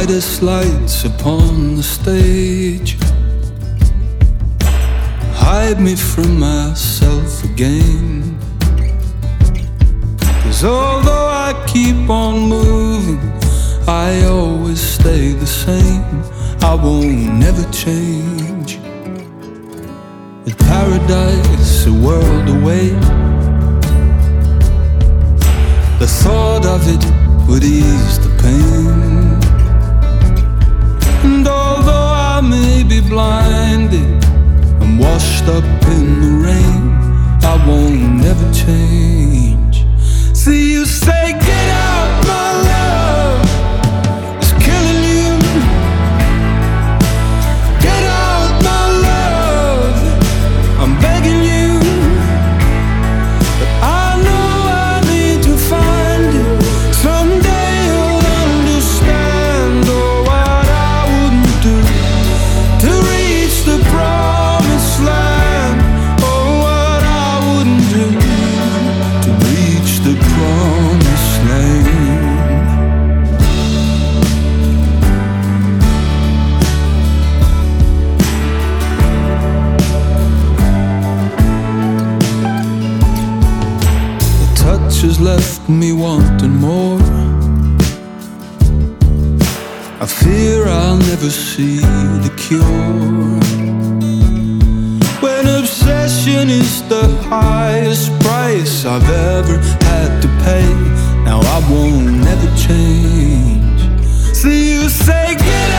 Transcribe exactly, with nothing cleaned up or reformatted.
brightest lights upon the stage. Hide me from myself again. 'Cause although I keep on moving, I always stay the same. I won't never change. With paradise a world away, the thought of it would ease the pain. And although I may be blinded and washed up in the rain, I won't never change. See, you say get out, my love, it's killing you. Get out, my love, I'm begging you. But I know I need to find you. Someday you'll understand, oh, what I wouldn't do to reach the promised land. Oh, what I wouldn't do to reach the promised land. The touch has left me wanting more. I fear I'll never see the cure. When obsession is the highest price I've ever had to pay, now I won't never change. See, you say get